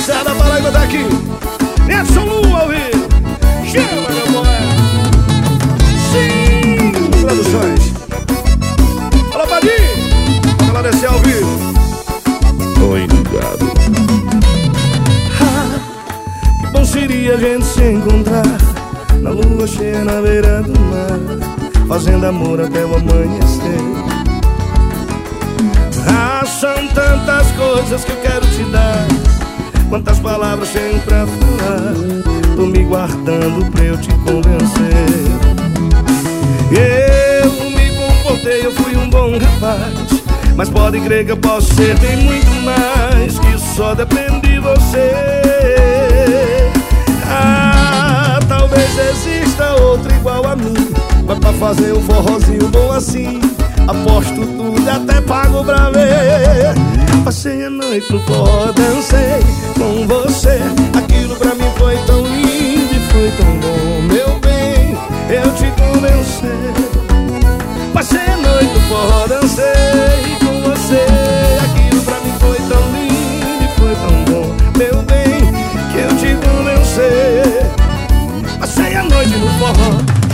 Serra da Paraíba tá aqui. Edson Lu ao vivo. Chama, meu boy. Sim, Produções. Fala, Padinho. Vamos lá descer ao vivo. Oi, ligado. Que bom seria a gente se encontrar na lua cheia na beira do mar, fazendo amor até o amanhecer. São tantas coisas que eu quero te dar, quantas palavras tenho pra falar. Tô me guardando pra eu te convencer. Eu me comportei, eu fui um bom rapaz, mas pode crer que eu posso ser bem muito mais, que só depende de você. Talvez exista outro igual a mim, mas pra fazer um forrozinho bom assim, aposto tudo e até pago pra ver. Passei a noite no forró, dancei com você.